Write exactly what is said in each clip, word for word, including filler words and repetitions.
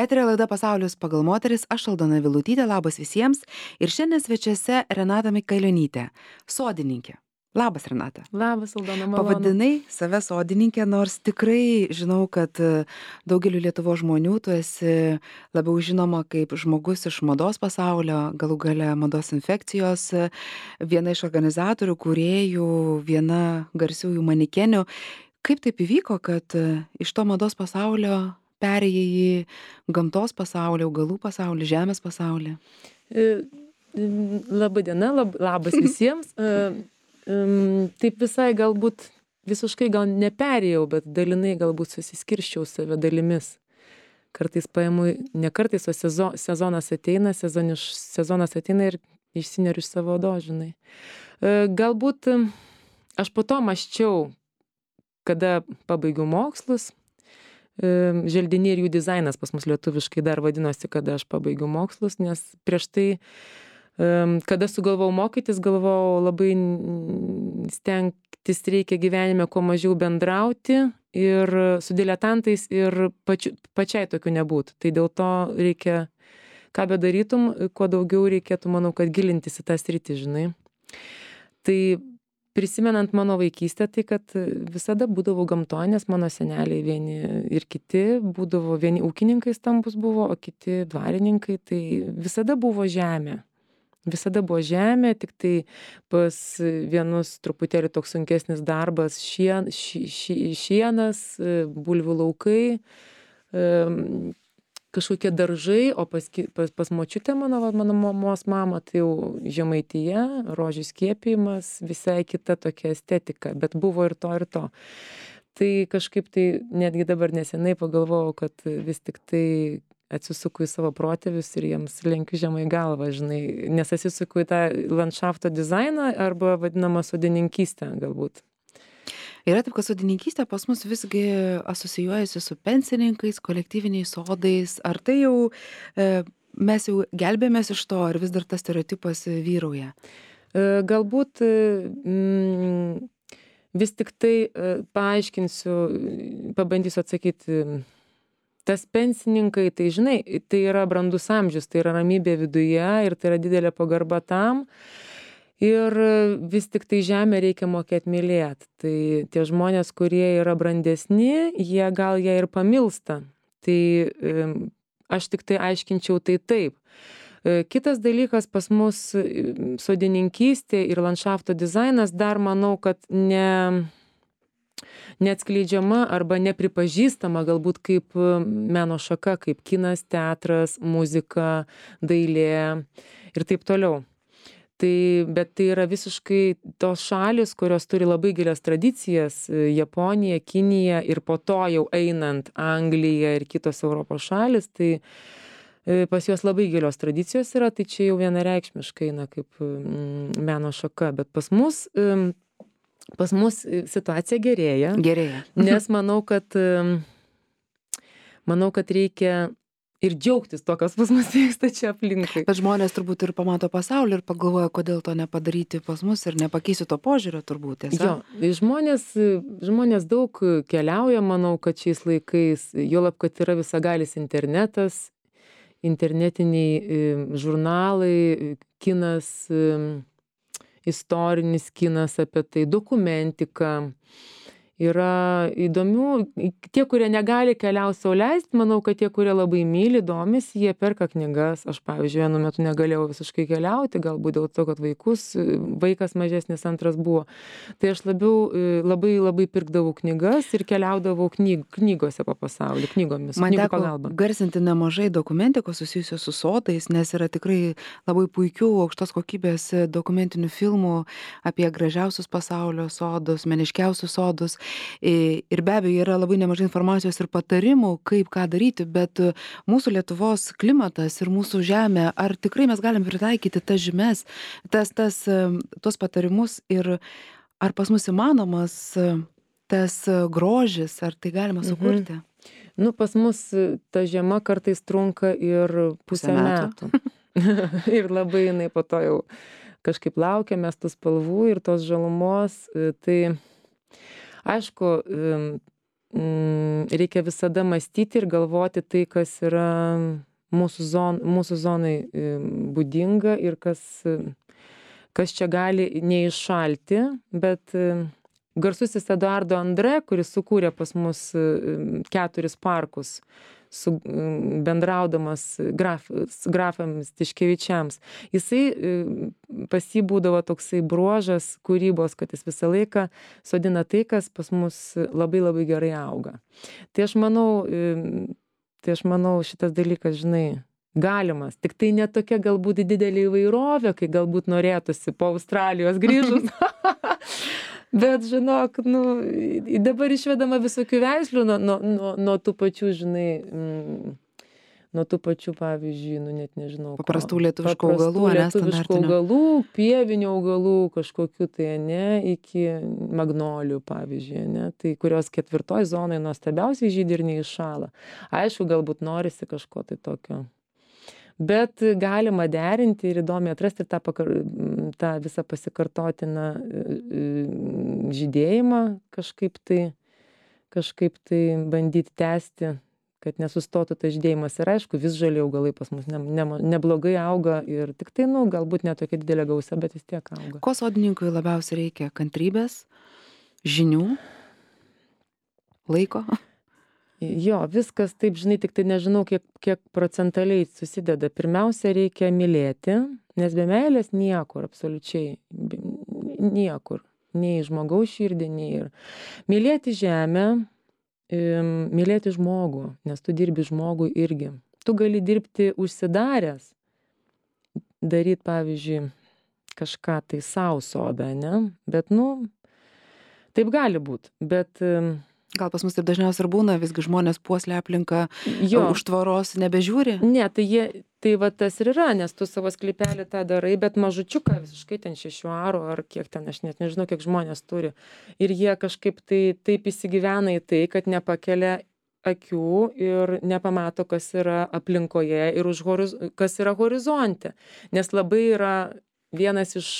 Eterio laida Pasaulis pagal moteris, aš Aldona Vilutytė, labas visiems. Ir šiandien svečiuose Renata Mikailionytė, sodininkė. Labas, Renata. Labas, Aldona, malonu. Pavadinai save sodininkė, nors tikrai žinau, kad daugeliu Lietuvos žmonių tu esi labiau žinoma kaip žmogus iš mados pasaulio, galų gale mados infekcijos, viena iš organizatorių, kūrėjų, viena garsiųjų manikenių. Kaip taip įvyko, kad iš to mados pasaulio perėjai į gamtos pasaulį, augalų pasaulį, žemės pasaulį? Labą dieną, lab, labas visiems. Taip visai galbūt visiškai gal neperėjau, bet dalinai galbūt susiskirščiau save dalimis. Kartais paimu, ne kartais, o sezo, sezonas ateina, sezoniš, sezonas ateina ir išsineriu iš savo odos, žinai. Galbūt aš po to mąsčiau, kada pabaigiau mokslus, želdiniai ir jų dizainas pas mus lietuviškai dar vadinosi, kada aš pabaigiau mokslus, nes prieš tai, kada sugalvau mokytis, galvojau labai stengtis reikia gyvenime kuo mažiau bendrauti ir su diletantais ir pačiu, pačiai tokių nebūtų. Tai dėl to reikia, ką bedarytum, kuo daugiau reikėtų, manau, kad gilintis į tą sritį, žinai. Tai prisimenant mano vaikystę, tai kad visada būdavo gamtoje, nes mano seneliai vieni ir kiti būdavo, vieni ūkininkai stambus buvo, o kiti dvarininkai, tai visada buvo žemė. Visada buvo žemė, tik tai pas vienus truputėlį toks sunkesnis darbas, šien, ši, ši, šienas, bulvių laukai, kažkokie daržai, o pas, pas, pas močiutę mano, mano mamos mamą, tai jau Žemaitija, rožių skiepijimas, visai kita tokia estetika, bet buvo ir to, ir to. Tai kažkaip tai netgi dabar nesenai pagalvojau, kad vis tik tai atsisuku į savo protėvius ir jiems lenkiu žemai galvą, žinai, nes atsisuku į tą landšafto dizainą arba vadinamą sodininkystę galbūt. Yra taip, kad sodininkystė pas mus visgi asocijuojasi su pensininkais, kolektyviniais sodais. Ar tai jau e, mes jau gelbėmės iš to, ar vis dar tas stereotipas vyrauja? E, galbūt mm, vis tik tai e, paaiškinsiu, pabandysiu atsakyti. Tas pensininkai, tai žinai, tai yra brandus amžius, tai yra ramybė viduje ir tai yra didelė pagarba tam. Ir vis tik tai žemę reikia mokėti mylėti. Tai tie žmonės, kurie yra brandesni, jie gal ją ir pamilsta. Tai aš tik tai aiškinčiau tai taip. Kitas dalykas pas mus sodininkystė ir landšafto dizainas dar manau, kad ne... neatskleidžiama arba nepripažįstama galbūt kaip meno šaka, kaip kinas, teatras, muzika, dailė ir taip toliau. Tai, bet tai yra visiškai tos šalis, kurios turi labai gilias tradicijas, Japonija, Kinija ir po to jau einant Anglija ir kitos Europos šalis, tai pas juos labai gilios tradicijos yra, tai čia jau vienareikšmiškai eina kaip meno šaka, bet pas mus Pas mus situacija gerėja. Gerėja. Nes manau, kad, manau, kad reikia ir džiaugtis to, kas pas mus vyksta čia aplinkai. Bet žmonės turbūt ir pamato pasaulį ir pagalvoja, kodėl to nepadaryti pas mus ir nepakeisiu to požiūrio turbūt. Tiesa? Jo, žmonės, žmonės daug keliauja, manau, kad šiais laikais, juolab, kad yra visagalis internetas, internetiniai žurnalai, kinas, istorinis kinas apie tai, dokumentika. Yra įdomių, tie, kurie negali keliauti sau leisti, manau, kad tie, kurie labai myli, domisi, jie perka knygas. Aš, pavyzdžiui, vienu metu negalėjau visiškai keliauti, galbūt dėl to, kad vaikus, vaikas mažesnis antras buvo. Tai aš labiau, labai labai pirkdavau knygas ir keliaudavau knyg, knygose po pasaulį, knygomis, Man knygų teko pagalba. garsinti nemažai dokumentikos susijusios su sodais, nes yra tikrai labai puikių, aukštos kokybės dokumentinių filmų apie gražiausius pasaulio sodus, meniškiausius sodus. Ir be abejo yra labai nemažai informacijos ir patarimų, kaip ką daryti, bet mūsų Lietuvos klimatas ir mūsų žemė, ar tikrai mes galim pritaikyti tas žymes, tas, tas, tuos patarimus ir ar pas mus įmanomas tas grožis, ar tai galima sukurti? Mhm. Nu, pas mus ta žiema kartais trunka ir pusę metų. metų. Ir labai jinai po to jau kažkaip laukia, mes tų spalvų ir tos žalumos. Tai aišku, mm, reikia visada mąstyti ir galvoti tai, kas yra mūsų, zon, mūsų zonai būdinga ir kas, kas čia gali neiššalti, bet garsusis Eduardo André, kuris sukūrė pas mus keturis parkus, su, bendraudamas graf, su grafams Tiškevičiams, jisai pas jį būdavo toksai bruožas kūrybos, kad jis visą laiką sodina tai, kas pas mus labai labai gerai auga. Tai aš manau, tai aš manau šitas dalykas, žinai, galimas, tik tai ne tokia galbūt didelė įvairovė, kai galbūt norėtųsi po Australijos grįžus. Bet, žinok, nu, dabar išvedama visokių veislių nuo, nuo, nuo, nuo tų pačių, žinai, mm, nuo tų pačių, pavyzdžiui, nu, net nežinau. Paprastų lietuviškų augalų, ne, lietuviškų augalų, pievinių augalų, kažkokių tai, ne, iki magnolių, pavyzdžiui, ne, tai kurios ketvirtoj zonai nuostabiausiai žydi ir neiššąla. Aišku, galbūt norisi kažko tai tokio. Bet galima derinti ir įdomiai atrasti tą, pakar, tą visą pasikartotiną žydėjimą, kažkaip tai, kažkaip tai bandyti tęsti, kad nesustotų tas žydėjimas. Ir aišku, vis žali augalai pas mus ne, ne, neblogai auga ir tik tai, nu, galbūt ne tokia didelė gausa, bet vis tiek auga. Ko sodininkui labiausiai reikia? Kantrybės, žinių, laiko? Jo, viskas taip, žinai, tik tai nežinau, kiek, kiek procentaliai susideda. Pirmiausia, reikia mylėti, nes be meilės niekur, absoliučiai, niekur. Nei žmogaus širdį, nei ir. Mylėti žemę, mylėti žmogų, nes tu dirbi žmogui irgi. Tu gali dirbti užsidaręs, daryti, pavyzdžiui, kažką tai savo sodą, ne? Bet, nu, taip gali būti, bet... Gal pas mus taip dažniausiai ir būna, visgi žmonės puoselėja aplinką, jo, už tvoros nebežiūri? Ne, tai, jie, tai va tas ir yra, nes tu savo sklypelį tą darai, bet mažučiuką visiškai ten šešių arų ar kiek ten, aš net nežinau, kiek žmonės turi. Ir jie kažkaip tai taip įsigyvena į tai, kad nepakelia akių ir nepamato, kas yra aplinkoje ir už horiz... kas yra horizonte. Nes labai yra vienas iš...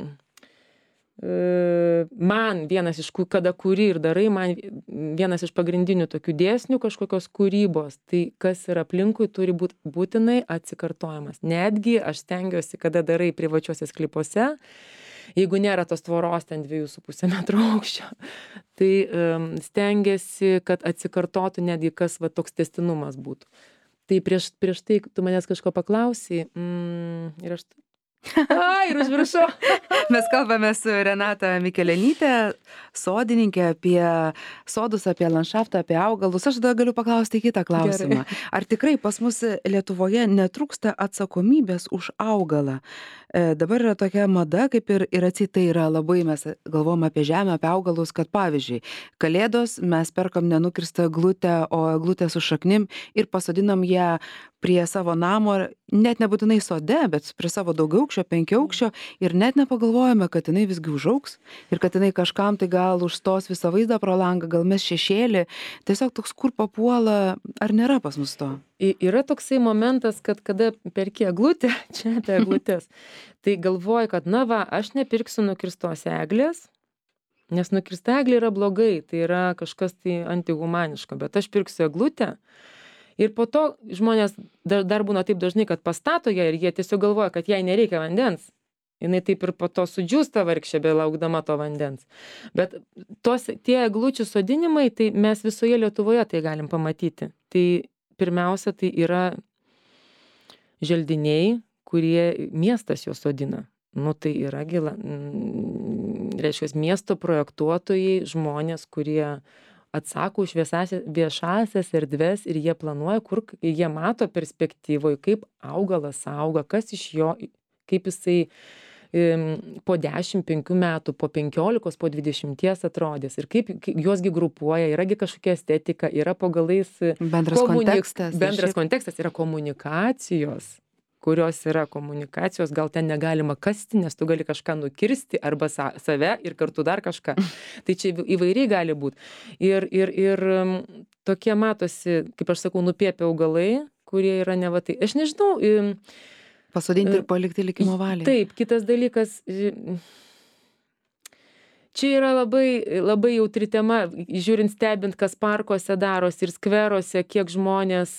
man vienas iš, kada kuri ir darai, man vienas iš pagrindinių tokių dėsnių kažkokios kūrybos, tai kas yra aplinkui turi būti būtinai atsikartojimas. Netgi aš stengiuosi, kada darai privačiuose sklypuose, jeigu nėra tos tvoros ten dviejų su pusė metro aukščio, tai um, stengiasi, kad atsikartotų netgi kas va toks tęstinumas būtų. Tai prieš, prieš tai tu manęs kažko paklausai, mm, ir aš... Ai, ir užviršau. Mes kalbame su Renata Mikelenyte, sodininkė, apie sodus, apie landšaftą, apie augalus. Aš tada galiu paklausti kitą klausimą. Gerai. Ar tikrai pas mus Lietuvoje netrūksta atsakomybės už augalą? E, dabar yra tokia mada, kaip ir, ir atsitai yra labai, mes galvom apie žemę, apie augalus, kad pavyzdžiui, kalėdos mes perkam nenukirstą eglutę, o eglutę su šaknim ir pasodinam ją prie savo namo, net nebūtinai sode, bet prie savo daugiaaukščio, penkiaaukščio ir net nepagalvojame, kad jinai visgi užaugs ir kad jinai kažkam tai gal užstos visą vaizdą pro langą, gal mes šešėlį. Tiesiog toks kur papuola, ar nėra pas mus to? Yra toksai momentas, kad kada perki eglutę, čia apie eglutės, tai galvoji, kad na va, aš nepirksiu nukirstos eglės, nes nukirsta eglė yra blogai, tai yra kažkas tai antihumaniško, bet aš pirksiu eglutę. Ir po to žmonės dar, dar būna taip dažnai, kad pastato ją ir jie tiesiog galvoja, kad jai nereikia vandens. Jinai taip ir po to sudžiūsta vargšė, belaukdama to vandens. Bet tos, tie eglučių sodinimai, tai mes visoje Lietuvoje tai galim pamatyti. Tai pirmiausia, tai yra želdiniai, kurie miestas juos sodina. Nu, tai yra gila, reiškia, miesto projektuotojai, žmonės, kurie atsako už viešasias erdves ir jie planuoja, kur jie mato perspektyvoje, kaip augalas auga, kas iš jo, kaip jisai po dešimt, penkių metų, po penkiolikos, po dvidešimties atrodys ir kaip, kaip juosgi grupuoja, yragi kažkokia estetika, yra po galais bendras komunik... kontekstas. Bendras šiaip... kontekstas yra komunikacijos, kurios yra komunikacijos, gal ten negalima kasti, nes tu gali kažką nukirsti arba sa save ir kartu dar kažką. Tai čia įvairiai gali būti. Ir, ir, ir tokie matosi, kaip aš sakau, nupiepia augalai, kurie yra ne va tai. Aš nežinau. Pasodinti ir palikti likimo valiai. Taip, kitas dalykas. Čia yra labai, labai jautri tema, žiūrint, stebint, kas parkuose darosi ir skveruose, kiek žmonės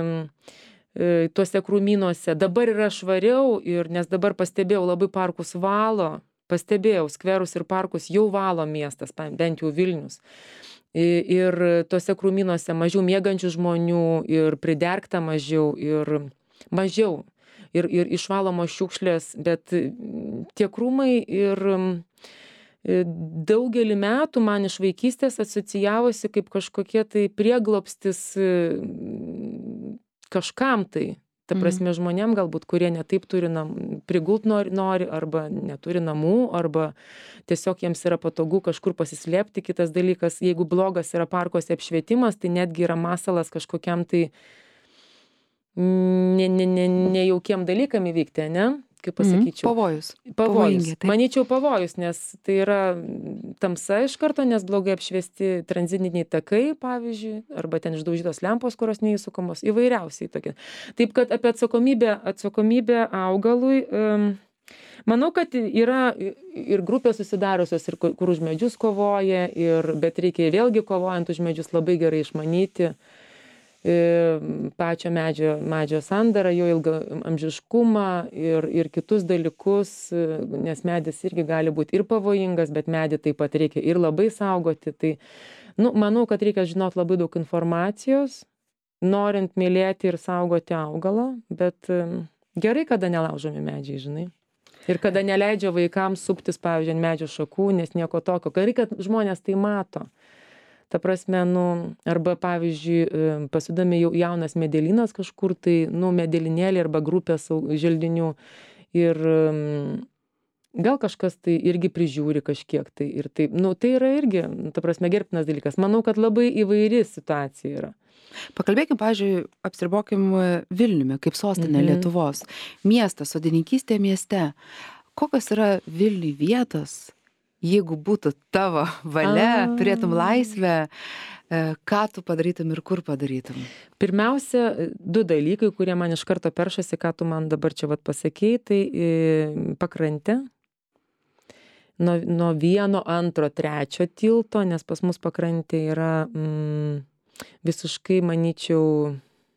tuose krūmynuose. Dabar yra švariau, ir, nes dabar pastebėjau, labai parkus valo, pastebėjau, skverus ir parkus jau valo miestas, bent jau Vilnius. Ir tuose krūmynuose mažiau miegančių žmonių, ir pridergta mažiau, ir mažiau, ir, ir išvalomos šiukšlės, bet tie krūmai ir daugelį metų man iš vaikystės asocijavosi kaip kažkokie tai prieglobstis kažkam tai. Ta prasme, žmonėm galbūt, kurie netaip turi nam, prigult nori, nori, arba neturi namų, arba tiesiog jiems yra patogu kažkur pasislėpti. Kitas dalykas, jeigu blogas yra parkuose apšvietimas, tai netgi yra masalas kažkokiam tai ne, ne, ne, nejaukiem dalykam įvykti, ne? Kaip pasakyčiau. Pavojus. Pavojus. Manyčiau pavojus, nes tai yra tamsa iš karto, nes blogai apšviesti tranzitiniai takai, pavyzdžiui, arba ten išdaužytos lempos, kurios neįsukamos, įvairiausiai tokie. Taip, kad apie atsakomybę, atsakomybę augalui, um, manau, kad yra ir grupės susidariusios, ir kur už medžius kovoja, ir, bet reikia vėlgi kovojant už medžius labai gerai išmanyti pačio medžio, medžio sandarą, jo ilgą amžiškumą ir, ir kitus dalykus, nes medis irgi gali būti ir pavojingas, bet medį taip pat reikia ir labai saugoti. Tai, nu, manau, kad reikia žinoti labai daug informacijos, norint mylėti ir saugoti augalą, bet gerai, kada nelaužomi medžiai, žinai. Ir kada neleidžia vaikams suptis, pavyzdžiui, ant medžio šakų, nes nieko tokio. Gerai, kad žmonės tai mato. Ta prasme, nu, arba, pavyzdžiui, pasodami jau jaunas medelynas kažkur, tai, nu, medelinėlį arba grupės želdinių, ir gal kažkas tai irgi prižiūri kažkiek tai, ir taip, nu, tai yra irgi, ta prasme, gerbtinas dalykas. Manau, kad labai įvairi situacija yra. Pakalbėkim, pavyzdžiui, apsiribokim Vilniumi, kaip sostinė mhm. Lietuvos. Miestas, sodininkystė mieste. Kokios yra Vilniui vietos? Jeigu būtų tavo valia, A. turėtum laisvę, ką tu padarytum ir kur padarytum? Pirmiausia, du dalykai, kurie man iš karto peršasi, ką tu man dabar čia vat pasakei, tai pakrantė. Nuo, nuo vieno, antro, trečio tilto, nes pas mus pakrantė yra mm, visiškai, manyčiau,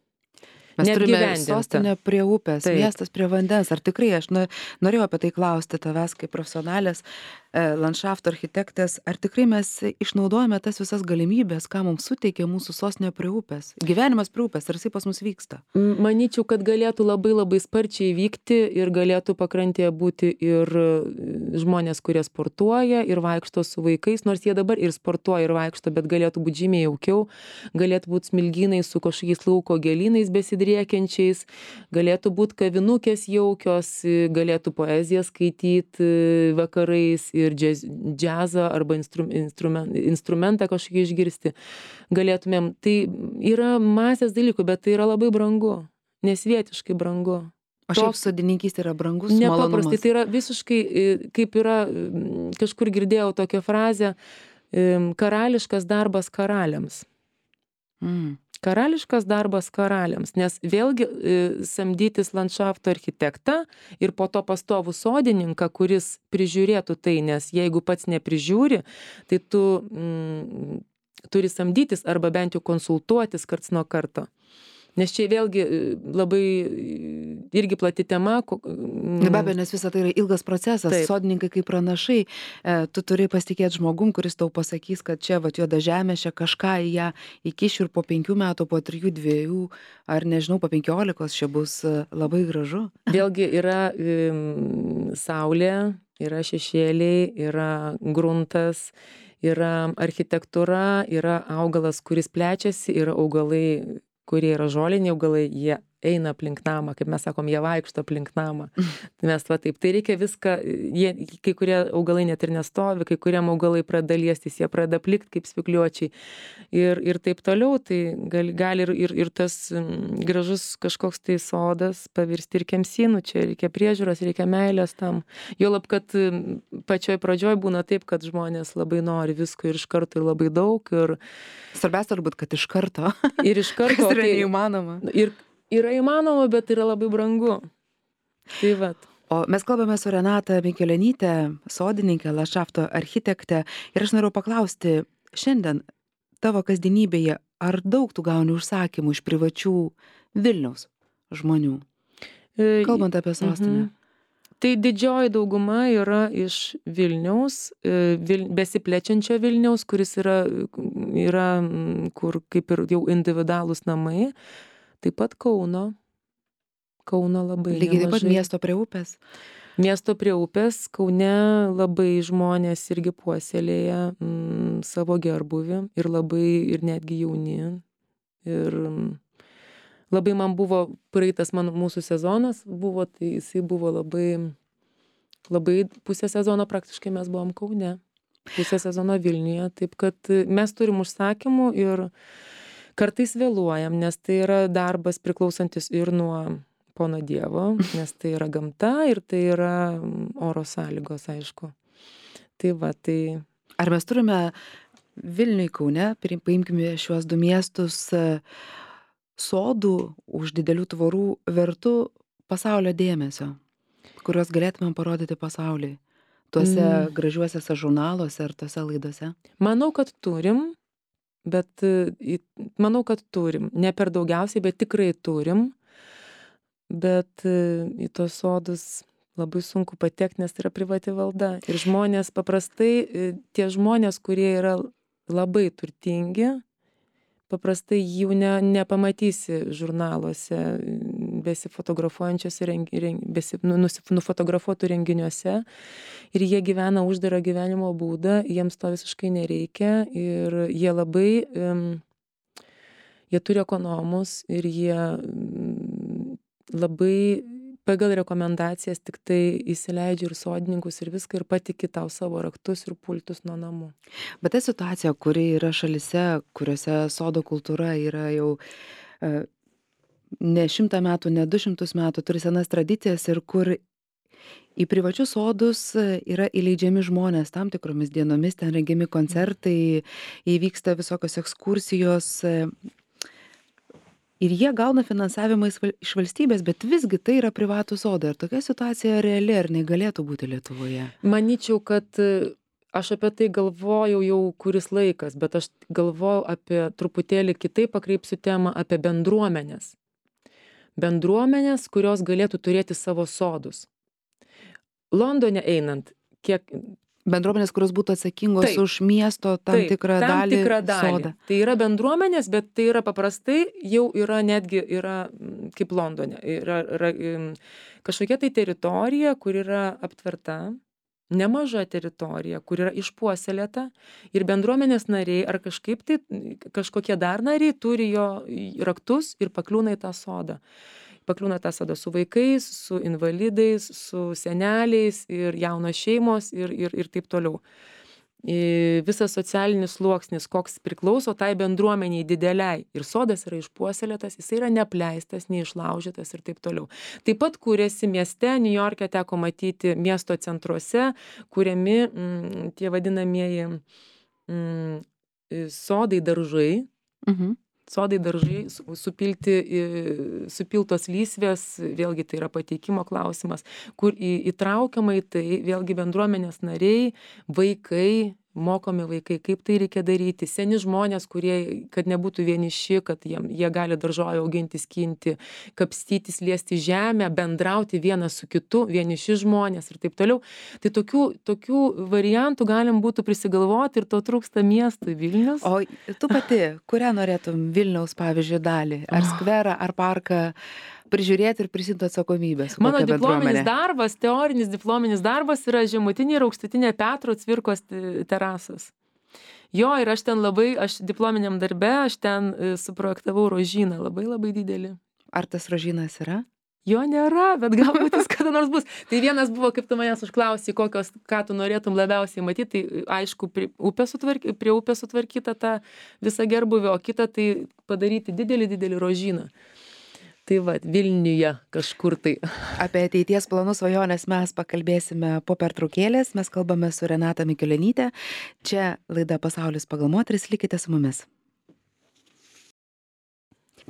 Mes turime sostinę prie upės, Taip. miestas prie vandens. Ar tikrai, aš norėjau apie tai klausti tavęs kaip profesionalės landšafto architektės, ar tikrai mes išnaudojame tas visas galimybės, ką mums suteikia mūsų sostinė prie upės? Gyvenimas prie upės, ar jisai pas mus vyksta? Manyčiau, kad galėtų labai labai sparčiai vykti ir galėtų pakrantėje būti ir žmonės, kurie sportuoja ir vaikšto su vaikais, nors jie dabar ir sportuoja ir vaikšto, bet galėtų būti žymiai jaukiau, galėtų būti smilgynai su kažkokiais lauko gėlynais besidriekiančiais, galėtų būti kavinukės jaukios, galėtų poeziją skaityti vakarais ir džiaz, džiazą arba instrum, instrument, instrumentą kažkokį išgirsti galėtumėm. Tai yra masės dalykų, bet tai yra labai brangu, nesvietiškai brangu. O šiaip sodininkystė yra brangus malonumas. Nepaprastai, tai yra visiškai, kaip yra, kažkur girdėjau tokią frazę, karališkas darbas karaliams. Mm. Karališkas darbas karaliams, nes vėlgi e, samdytis landšafto architektą ir po to pastovų sodininką, kuris prižiūrėtų tai, nes jeigu pats neprižiūri, tai tu mm, turi samdytis arba bent jau konsultuotis karts nuo karto. Nes čia vėlgi labai irgi plati tema. Be abejo, nes visą tai yra ilgas procesas. Taip. Sodininkai kaip pranašai, tu turi pasitikėti žmogum, kuris tau pasakys, kad čia vat juoda žemė, čia kažką į ją įkišiu ir po penkių metų, po trijų, dviejų, ar nežinau, po penkiolikos čia bus labai gražu. Vėlgi yra um, saulė, yra šešėliai, yra gruntas, yra architektūra, yra augalas, kuris plečiasi, yra augalai, kurie yra žoliniai augalai, jie eina aplink namą, kaip mes sakom, jie vaikšto aplink namą. Mes va taip, tai reikia viską, jie, kai kurie augalai net ir nestovi, kai kuriem augalai pradeda liestis, jie pradeda plikt kaip spygliuočiai ir, ir taip toliau, tai gali, gali ir, ir, ir tas gražus kažkoks tai sodas pavirsti ir kemsynų, čia reikia priežiūros, reikia meilės tam. Juolab, kad pačioj pradžioj būna taip, kad žmonės labai nori visko ir iš karto ir labai daug. Ir svarbiausia turbūt, kad iš karto. Ir iš karto. Kas yra neįmanoma. Ir yra įmanoma, bet yra labai brangu. Tai vat. O mes kalbame su Renata Mikelionyte, sodininkė, landšafto architekte. Ir aš noriu paklausti, šiandien tavo kasdienybėje, ar daug tu gauni užsakymų iš privačių Vilniaus žmonių, E, kalbant apie sostinę? mhm. Tai didžioji dauguma yra iš Vilniaus, e, Vil, besiplečiančio Vilniaus, kuris yra, yra, mm, kur kaip ir jau individualūs namai. Taip pat Kauno. Kauno labai Lygiai taip pat nemažai. miesto prie upės. Miesto prie upės, Kaune labai žmonės irgi puoselėja mm, savo gerbuvį ir labai, ir netgi jauni. Ir mm, labai man buvo praeitas man, mūsų sezonas buvo, tai jisai buvo labai, labai pusę sezono praktiškai mes buvom Kaune, pusę sezono Vilniuje, taip kad mes turim užsakymų ir kartais vėluojam, nes tai yra darbas priklausantis ir nuo pono Dievo, nes tai yra gamta ir tai yra oro sąlygos, aišku. Tai va, tai... Ar mes turime Vilniui, Kaune, paimkime šiuos du miestus, sodų už didelių tvorų vertų pasaulio dėmesio, kuriuos galėtumėm parodyti pasauliui, tuose mm. gražiuosiuose žurnaluose ar tuose laidose? Manau, kad turim, bet manau, kad turim. Ne per daugiausiai, bet tikrai turim. Bet į tos sodus labai sunku patekti, nes tai yra privati valda. Ir žmonės paprastai, tie žmonės, kurie yra labai turtingi, paprastai jų ne, nepamatysi žurnaluose, besifotografuojančiose, reng, reng, besi, nu, nufotografuotų renginiuose. Ir jie gyvena uždarą gyvenimo būdą, jiems to visiškai nereikia. Ir jie labai, um, jie turi ekonomus ir jie um, labai pagal rekomendacijas tik tai įsileidžia ir sodininkus ir viską ir patiki tau savo raktus ir pultus nuo namų. Bet ta situacija, kuri yra šalise, kuriuose sodo kultūra yra jau e, ne šimtą metų, ne du šimtus metų, turi senas tradicijas ir kur į privačius sodus yra įleidžiami žmonės tam tikromis dienomis, ten rengiami koncertai, įvyksta visokios ekskursijos. Ir jie gauna finansavimą iš valstybės, bet visgi tai yra privatų sodai. Ar tokia situacija reali, ar negalėtų būti Lietuvoje? Manyčiau, kad aš apie tai galvojau jau kuris laikas, bet aš galvojau apie truputėlį kitaip pakreipsiu temą apie bendruomenės. Bendruomenės, kurios galėtų turėti savo sodus. Londone einant, kiek... Bendruomenės, kurios būtų atsakingos taip, už miesto tam taip, tikrą tam dalį, tikrą dalį sodą. Tai yra bendruomenės, bet tai yra paprastai jau yra netgi yra kaip Londone. Yra, yra kažkokia tai teritorija, kur yra aptverta, nemaža teritorija, kur yra išpuoselėta ir bendruomenės nariai ar kažkaip tai kažkokie dar nariai turi jo raktus ir pakliūna į tą sodą. Pakliūna tą sodą su vaikais, su invalidais, su seneliais ir jaunos šeimos ir, ir, ir taip toliau. Ir visas socialinis sluoksnis, koks priklauso tai bendruomeniai dideliai. Ir sodas yra išpuoselėtas, jis yra neapleistas, neišlaužytas ir taip toliau. Taip pat kūrėsi mieste, New York'e teko matyti miesto centruose, kuriami mm, tie vadinamieji mm, sodai daržai. Mhm. Sodai daržai, supilti, supiltos lysvės, vėlgi tai yra pateikimo klausimas, kur įtraukiamai tai vėlgi bendruomenės nariai, vaikai, mokomi vaikai, kaip tai reikia daryti, seni žmonės, kurie, kad nebūtų vieniši, kad jie, jie gali daržovę auginti, skinti, kapstytis, liesti žemę, bendrauti vienas su kitu, vieniši žmonės ir taip toliau. Tai tokių, tokių variantų galim būtų prisigalvoti ir to trūksta miestui Vilnius. O tu pati, kurią norėtum Vilniaus, pavyzdžiui, dalį? Ar skverą, ar parką prižiūrėti ir prisimti atsakomybės? Mano diplominis darbas, teorinis diplominis darbas yra žemutinė ir aukštutinė Petro Cvirkos terasos. Jo, ir aš ten labai, aš diplominiam darbe, aš ten suprojektavau rožyną, labai labai didelį. Ar tas rožynas yra? Jo nėra, bet galbūt jis kada nors bus. Tai vienas buvo, kaip tu manęs užklausai, kokios, ką tu norėtum labiausiai matyti, tai aišku, prie upės sutvarky, prie upės sutvarkyta ta visa gerbuvė, o kita tai padaryti didelį, didelį rožyną. Tai va, Vilniuje kažkur tai. Apie ateities planus, svajonės mes pakalbėsime po pertraukėlės. Mes kalbame su Renata Mikelionyte. Čia laida Pasaulis pagal moteris, likite su mumis.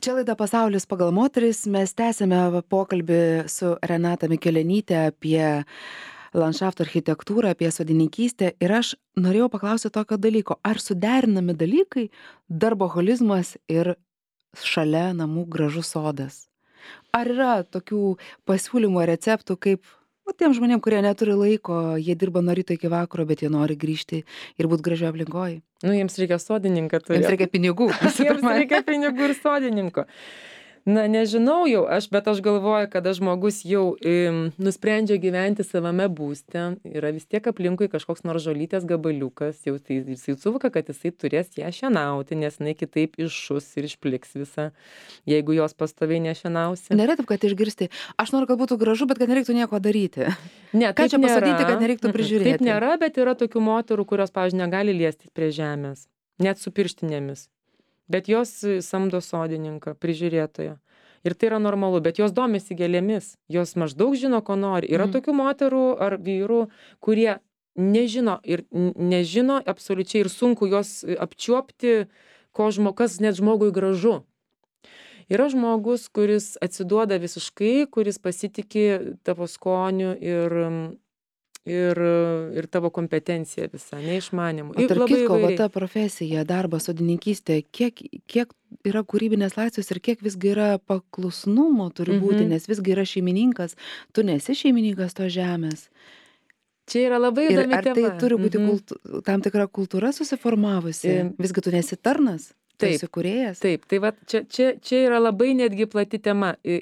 Čia laida Pasaulis pagal moteris. Mes tęsėme pokalbį su Renata Mikelenyte apie landšafto architektūrą, apie sodininkystę. Ir aš norėjau paklausyti tokio dalyko. Ar suderinami dalykai darboholizmas ir šalia namų gražus sodas? Ar yra tokių pasiūlymų, receptų, kaip o tiem žmonėm, kurie neturi laiko, jie dirba nuo ryto iki vakaro, bet jie nori grįžti ir būti gražioje aplinkoje? Nu, jiems reikia sodininką turėti. Jiems reikia pinigų. Jiems reikia pinigų ir sodininko. Na, nežinau jau, aš, bet aš galvoju, kada žmogus jau im, nusprendžia gyventi savame būste, yra vis tiek aplinkui kažkoks nors žolytės gabaliukas, jau tai jisai suvoka, kad jisai turės ją šienauti, nes jinai kitaip iššus ir išpliks visą, jeigu jos pastoviai nešienausi. Nėra taip, kad išgirsti, aš noriu, kad būtų gražu, bet kad nereiktų nieko daryti. Ne, ką čia pasodinti, kad nereiktų prižiūrėti? Taip nėra, bet yra tokių moterų, kurios, pavyzdžiui, negali liesti prie žemės, net su pirštinėmis. Bet jos samdo sodininką, prižiūrėtoją. Ir tai yra normalu, bet jos domisi gėlėmis, jos maždaug žino, ko nori. Yra mm. tokių moterų ar vyrų, kurie nežino ir nežino absoliučiai ir sunku jos apčiuopti, ko žmogas net žmogui gražu. Yra žmogus, kuris atsiduoda visiškai, kuris pasitikė tavo skoniu ir... Ir, ir tavo kompetencija visa, neišmanimu. O tarp kitko, va ta profesija, darbas, sodininkystė, kiek, kiek yra kūrybinės laisvės ir kiek visgi yra paklusnumo turi būti, mm-hmm. nes visgi yra šeimininkas, tu nesi šeimininkas to žemės. Čia yra labai įdomi tema. Ir ar tai turi būti mm-hmm. kultu, tam tikra kultūra susiformavusi? Mm. Visgi tu nesi tarnas, tu esi kūrėjas? Taip, tai va, čia, čia, čia yra labai netgi plati tema. I,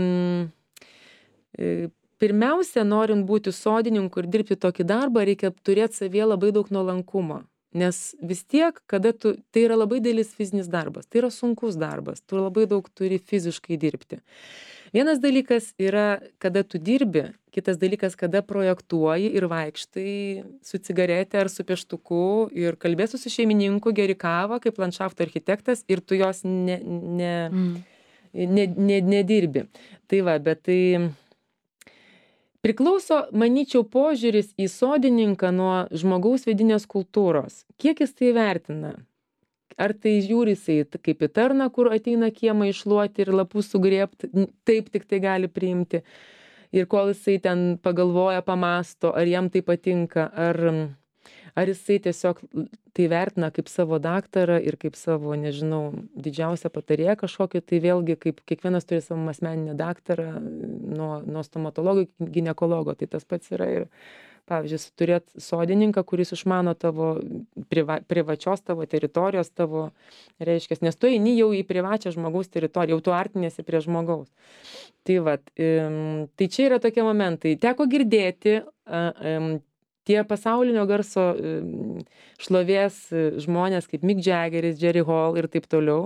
i, i, Pirmiausia, norint būti sodininku ir dirbti tokį darbą, reikia turėti savyje labai daug nuolankumo. Nes vis tiek, kada tu, tai yra labai didelis fizinis darbas, tai yra sunkus darbas, tu labai daug turi fiziškai dirbti. Vienas dalykas yra, kada tu dirbi, kitas dalykas, kada projektuoji ir vaikštai su cigaretė ar su pieštuku ir kalbėsi su šeimininku, geri kavą kaip landšafto architektas ir tu jos ne, ne, mm. ne, ne, nedirbi. Tai va, bet tai... Priklauso, manyčiau, požiūris į sodininką nuo žmogaus vidinės kultūros. Kiek jis tai vertina? Ar tai žiūri jisai kaip į tarną, kur ateina kiemą iššluoti ir lapus sugrėbti, taip tik tai gali priimti. Ir kol jisai ten pagalvoja, pamasto, ar jam tai patinka, ar, ar jisai tiesiog tai vertina kaip savo daktarą ir kaip savo, nežinau, didžiausią patarėją kažkokį, tai vėlgi kaip kiekvienas turi savo asmeninį daktarą nuo, nuo stomatologo iki ginekologo. Tai tas pats yra ir, pavyzdžiui, turėti sodininką, kuris išmano tavo priva, privačios tavo teritorijos, tavo reiškės, nes tu eini jau į privačią žmogaus teritoriją, jau tu artinėsi prie žmogaus. Tai va, tai čia yra tokie momentai. Teko girdėti, tie pasaulinio garso šlovės žmonės kaip Mick Jaggeris, Jerry Hall ir taip toliau,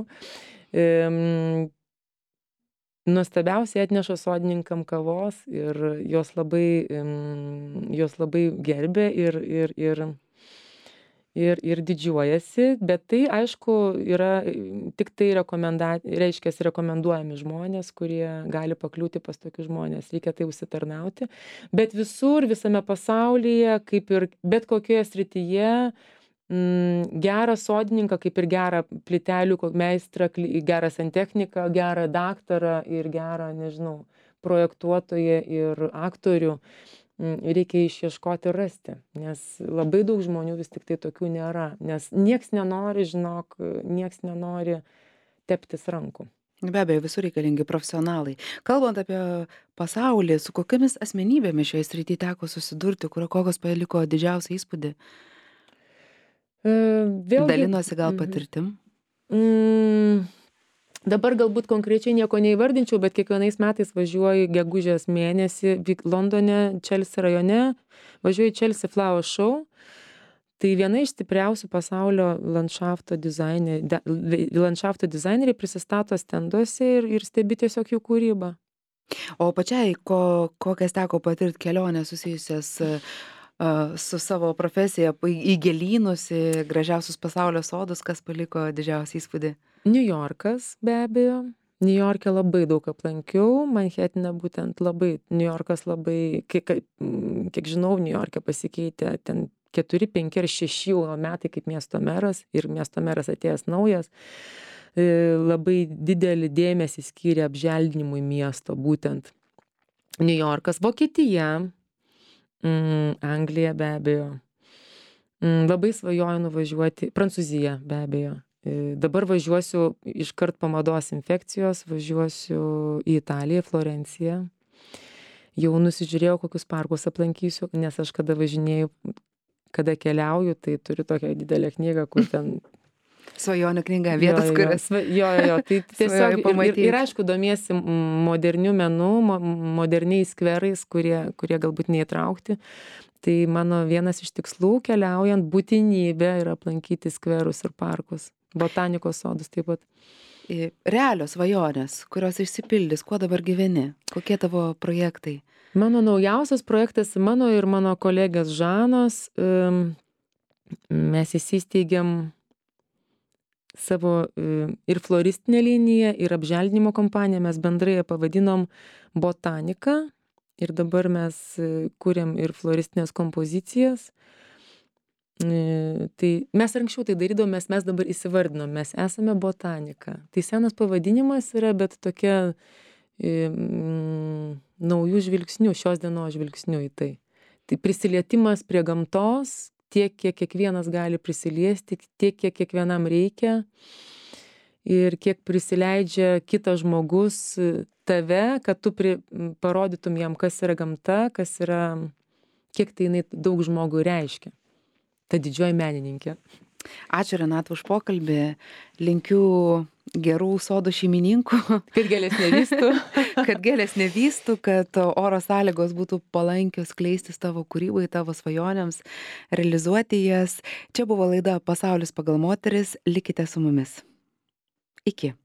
nuostabiausiai atneša sodininkam kavos ir jos labai, jos labai gerbė ir, ir, ir, ir, ir didžiuojasi, bet tai aišku yra tik tai rekomendacija, reiškia rekomenduojami žmonės, kurie gali pakliūti pas tokius žmonės, reikia tai užsitarnauti, bet visur, visame pasaulyje, kaip ir bet kokioje srityje, m, gerą sodininką, kaip ir gerą plytelių meistrą, gerą santechniką, gerą daktarą ir gerą, nežinau, projektuotoją ir aktorių, reikia išieškoti ir rasti, nes labai daug žmonių vis tik tai tokių nėra, nes nieks nenori, žinok, nieks nenori teptis rankų. Be abejo, visur reikalingi profesionalai. Kalbant apie pasaulį, su kokiamis asmenybėmis šioje srityje teko susidurti, kur kokios paliko didžiausią įspūdį? Vėlgi, dalinosi gal patirtim? Mm, dabar galbūt konkrečiai nieko neįvardinčiau, bet kiekvienais metais važiuoju gegužės mėnesį Londone, Chelsea rajone, važiuoju Chelsea Flower Show. Tai viena iš stipriausių pasaulio landšafto dizainerių, landšafto dizaineriai prisistato stenduose ir, ir stebi tiesiog jų kūrybą. O pačiai, ko, kokias teko patirti kelionės susijusias su savo profesija, į gėlynus, į gražiausius pasaulio sodus, kas paliko didžiausią įspūdį? New Yorkas, be abejo. New York'e labai daug aplankiau, Manhattan'e būtent labai, New Yorkas labai, kiek, kiek žinau, New York'e pasikeitė ten keturi, penki ar šeši metai kaip miesto meras ir miesto meras atėjęs naujas. labai didelį dėmesį skyrė apželdinimui miesto, būtent Niujorkas, Vokietija, mm, Anglija be abejo. Mm, labai svajoju nuvažiuoti, Prancūzija be abejo. E, Dabar važiuosiu iškart po mados infekcijos, važiuosiu į Italiją, Florenciją. Jau nusižiūrėjau, kokius parkus aplankysiu, nes aš kada važinėjau, kada keliauju, tai turiu tokią didelę knygą, kur ten Svajonių knyga, Jo, vietas, jo, kurias. sva- jo, jo, jo, tai tiesiog Svajoju ir, ir, pamatyt. ir aišku domiesi mm, moderniu menu, mo- moderniais skverais, kurie, kurie galbūt neįtraukti. Tai mano vienas iš tikslų keliaujant būtinybė yra aplankyti skverus ir parkus, botanikos sodus taip pat. I- Realios svajonės, kurios išsipildys, kuo dabar gyveni, kokie tavo projektai. Mano naujausias projektas, mano ir mano kolegės Žanos, em, mes įsisteigėm savo e, ir floristinę liniją, ir apželdinimo kompaniją, mes bendrai ją pavadinom Botanika ir dabar mes e, kuriam ir floristinės kompozicijas. E, Tai mes anksčiau tai darydavom, mes, mes dabar įsivardinom, mes esame Botanika. Tai senas pavadinimas yra, bet tokia e, mm, naujų žvilgsnių, šios dienos žvilgsnių į tai. Tai prisilietimas prie gamtos, tiek, kiek kiekvienas gali prisiliesti, tiek, kiek kiekvienam reikia ir kiek prisileidžia kitas žmogus e, tave, kad tu pri, m, parodytum jam, kas yra gamta, kas yra, kiek tai jinai daug žmogui reiškia. Ta didžioji menininkė. Ačiū Renata už pokalbį, linkiu gerų sodų šeimininkų, Kad gėlės nevystų. kad gėlės nevystų, kad oro sąlygos būtų palankios skleistis tavo kūrybai, tavo svajonėms, realizuoti jas. Čia buvo laida Pasaulis pagal moteris, likite su mumis. Iki.